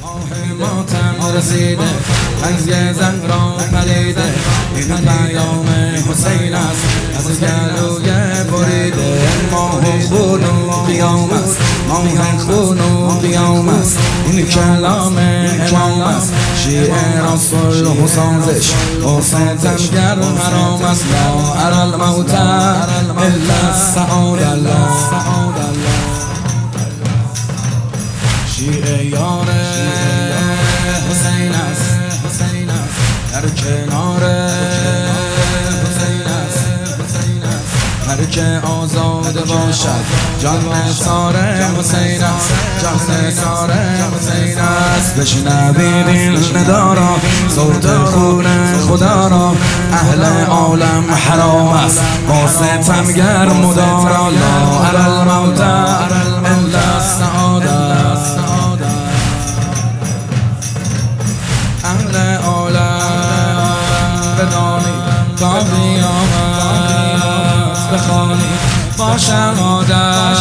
ماتم رسیده از یه زنگ را پریده این پیام حسین است از گلوی بریده ماه خون و قیام است ماه خون و قیام است این کلام امام است شیعه را صلح و سازش و ستمگر حرام است لا اری الموت الا السعادة شیعه یار حسین است در کنار حسین است هر که آزاد باشد جان نثار حسین است جان نثار حسین است بشنوید این ندا را صوت خون خدا را اهل عالم حرام است با ستمگر مدارا لا اری الموت الا السعادة اهل عالم بدانید تا قیامت بخوانید با شهادت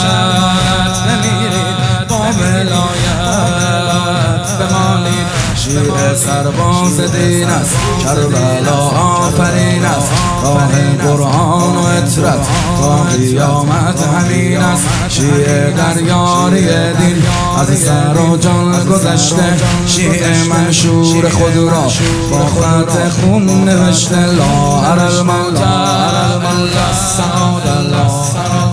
بمیرید با ولایت بمانید شیعه سرباز دین است کربلا آفرین است راه قرآن و اطرت تا قیامت همین است شیعه در یاری دین از سر و جان گذشته شیعه منشور خود را با خط خون نوشته لا اری الموت الا السعادة